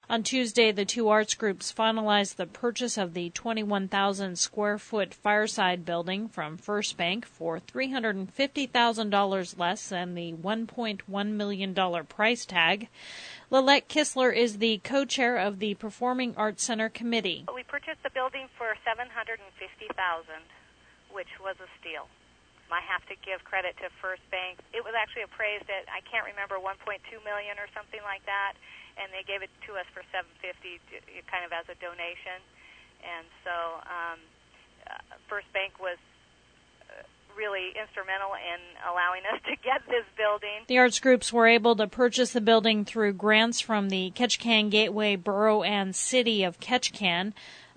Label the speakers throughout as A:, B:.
A: On Tuesday, the two arts groups finalized the purchase of the 21,000-square-foot Fireside building from First Bank for $350,000 less than the $1.1 million price tag. Lillette Kistler is the co-chair of the Performing Arts Center Committee.
B: We purchased the building for $750,000, which was a steal. I have to give credit to First Bank. It was actually appraised at, I can't remember, $1.2 million or something like that, and they gave it to us for $750,000 kind of as a donation. And so First Bank was really instrumental in allowing us to get this building.
A: The arts groups were able to purchase the building through grants from the Ketchikan Gateway Borough and City of Ketchikan.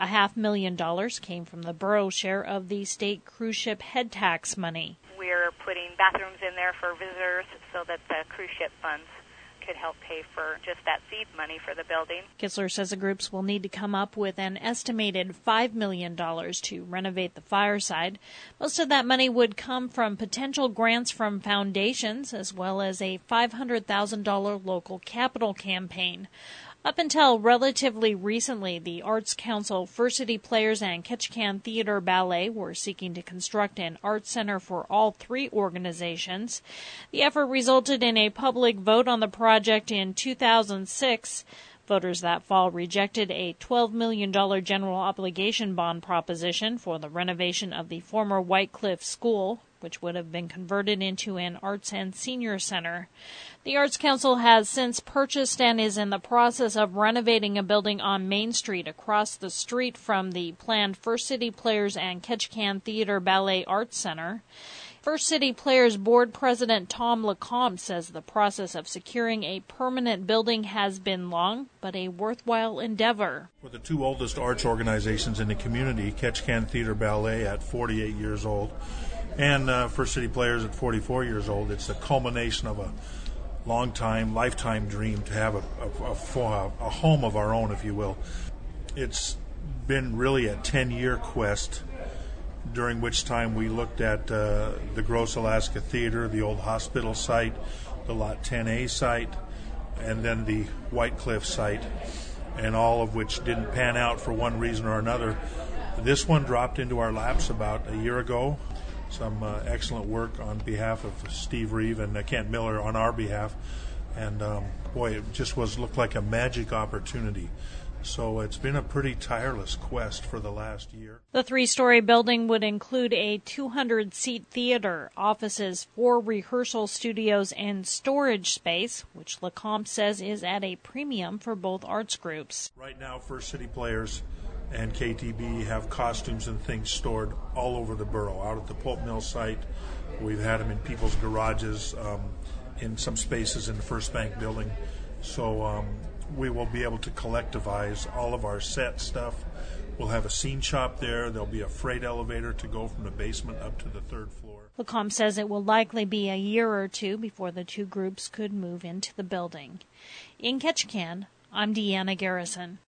A: $500,000 came from the borough share of the state cruise ship head tax money.
B: We're putting bathrooms in there for visitors so that the cruise ship funds could help pay for just that seed money for the building.
A: Kistler says the groups will need to come up with an estimated $5 million to renovate the Fireside. Most of that money would come from potential grants from foundations as well as a $500,000 local capital campaign. Up until relatively recently, the Arts Council, First City Players, and Ketchikan Theater Ballet were seeking to construct an arts center for all three organizations. The effort resulted in a public vote on the project in 2006. Voters that fall rejected a $12 million general obligation bond proposition for the renovation of the former White Cliff School, which would have been converted into an arts and senior center. The Arts Council has since purchased and is in the process of renovating a building on Main Street across the street from the planned First City Players and Ketchikan Theater Ballet Arts Center. First City Players Board President Tom Lecomte says the process of securing a permanent building has been long, but a worthwhile endeavor.
C: We're the two oldest arts organizations in the community, Ketchikan Theater Ballet at 48 years old, and First City Players at 44 years old. It's a culmination of a long-time, lifetime dream to have a home of our own, if you will. It's been really a 10-year quest, during which time we looked at the Gross Alaska Theater, the old hospital site, the Lot 10A site, and then the White Cliff site, and all of which didn't pan out for one reason or another. This one dropped into our laps about a year ago. Some excellent work on behalf of Steve Reeve and Kent Miller on our behalf. And boy, it just looked like a magic opportunity. So it's been a pretty tireless quest for the last year.
A: The three-story building would include a 200-seat theater, offices, 4 rehearsal studios, and storage space, which Lecomte says is at a premium for both arts groups.
C: Right now, First City Players and KTB have costumes and things stored all over the borough. Out at the pulp mill site, we've had them in people's garages, in some spaces in the First Bank building. So we will be able to collectivize all of our set stuff. We'll have a scene shop there. There'll be a freight elevator to go from the basement up to the 3rd floor.
A: Lecomte says it will likely be a year or two before the two groups could move into the building. In Ketchikan, I'm Deanna Garrison.